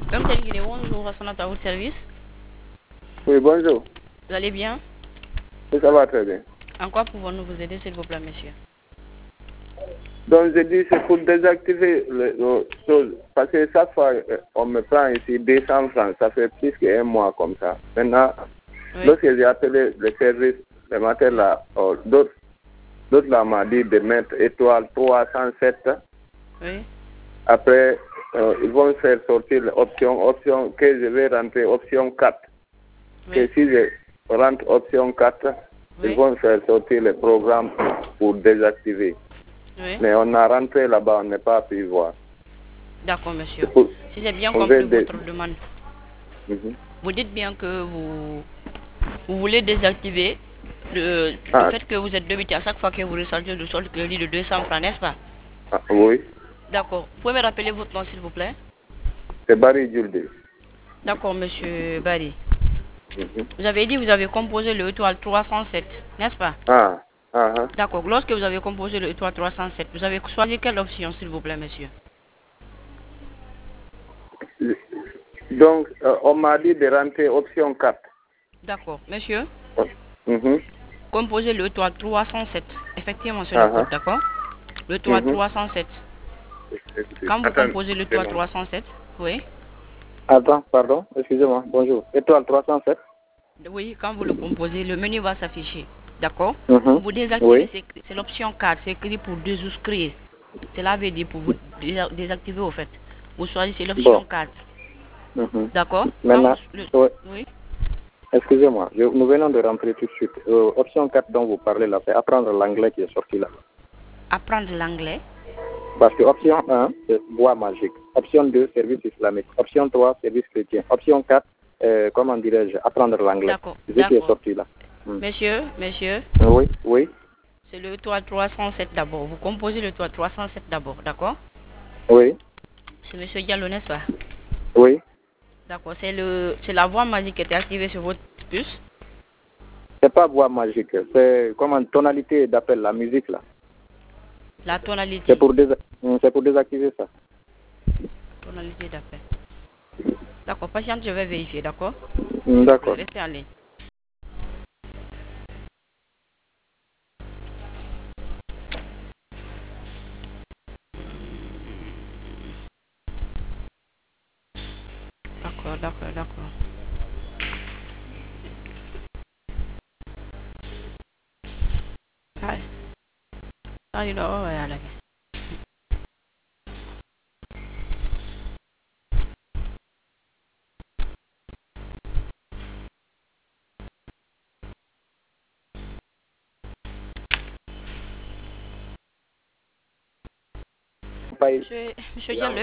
Comme tel qu'il est, bonjour, à votre service. Oui, bonjour. Vous allez bien? Oui, ça va très bien. En quoi pouvons-nous vous aider, s'il vous plaît, monsieur? Donc, je dis, c'est pour désactiver les choses. Parce que chaque fois, on me prend ici 200 francs. Ça fait plus qu'un mois comme ça. Maintenant, Oui. lorsque j'ai appelé le service, le matin, là, d'autres là m'ont dit de mettre étoile 307. Oui. Après, ils vont faire sortir l'option que je vais rentrer, option 4. Oui. Que si je rentre option 4, Oui. ils vont faire sortir le programme pour désactiver. Oui. Mais on a rentré là-bas, on n'a pas pu voir. D'accord, monsieur. Si j'ai bien on compris veut votre demande, vous dites bien que vous voulez désactiver le fait que vous êtes débité à chaque fois que vous rechargez le solde crédit de 200 francs, n'est-ce pas? Oui. D'accord. Vous pouvez me rappeler votre nom, s'il vous plaît? C'est Barry Julde. D'accord, monsieur Barry. Vous avez dit que vous avez composé le étoile 307, n'est-ce pas? D'accord. Lorsque vous avez composé le étoile 307, vous avez choisi quelle option, s'il vous plaît, monsieur? Donc, on m'a dit de rentrer option 4. D'accord. Monsieur, composez le étoile 307. Effectivement, c'est le code, d'accord? Le étoile 307. Quand vous composez le étoile 307, oui? Attends, pardon, excusez-moi, bonjour. Étoile 307. Oui, quand vous le composez, le menu va s'afficher. D'accord? Vous désactivez, c'est l'option 4, c'est écrit pour désouscrire. Cela veut dire pour vous désactiver au fait. Vous choisissez l'option 4. D'accord? Maintenant, oui. Excusez-moi, nous venons de rentrer tout de suite. Option 4 dont vous parlez là, c'est apprendre l'anglais qui est sorti là. Apprendre l'anglais? Parce que option 1, c'est bois magique. Option 2, service islamique. Option 3, service chrétien. Option 4, comment dirais-je, apprendre l'anglais. D'accord. C'est ce qui est sorti là. Monsieur. Oui. C'est le étoile 307 d'abord. Vous composez le étoile 307 d'abord, d'accord? Oui. C'est monsieur Diallo, n'est-ce pas? Oui. D'accord. C'est la voix magique qui était activée sur votre puce? C'est pas voix magique. C'est comme une tonalité d'appel, la musique là. La tonalité. C'est pour désactiver ça. Tonalité d'appel. D'accord. Patiente, je vais vérifier, d'accord? D'accord. Restez en ligne. D'accord. Allez, allez. Monsieur Diallo,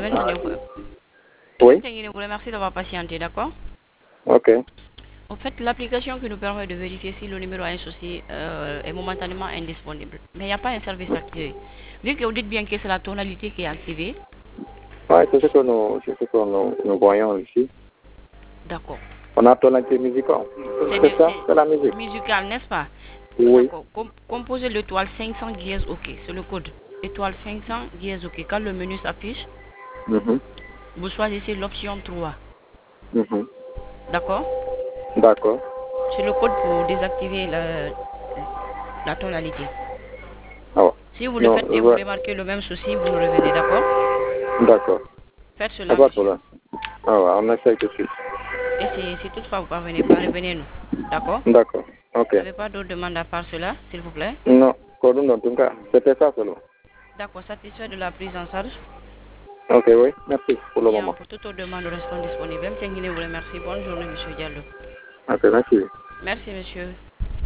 oui. Merci d'avoir patienté, d'accord? Ok. En fait, l'application qui nous permet de vérifier si le numéro a un souci est momentanément indisponible. Mais il n'y a pas un service activé. Vu que vous dites bien que c'est la tonalité qui est activée. Oui, c'est ce que nous voyons ici. D'accord. On a tonalité musicale. C'est ça, c'est la musique. Musicale, n'est-ce pas? Oui. Composez l'étoile 500 dièse OK. C'est le code. Étoile 500 dièse OK. Quand le menu s'affiche, vous choisissez l'option 3. D'accord? D'accord. C'est le code pour désactiver la tonalité. Si vous le faites et vous remarquez le même souci, vous nous revenez, d'accord? D'accord. Faites cela, monsieur. On essaye tout de suite. Et si toutefois vous parvenez pas, revenez-nous. D'accord? D'accord. Ok. Vous n'avez pas d'autres demandes à part cela, s'il vous plaît? Non, en tout cas, c'était ça seulement. D'accord, satisfait de la prise en charge? Ok, oui, merci pour le moment. Pour toute autre demande, nous restons disponibles. Merci. Bonne journée, monsieur Diallo. Ok, merci. Merci, monsieur.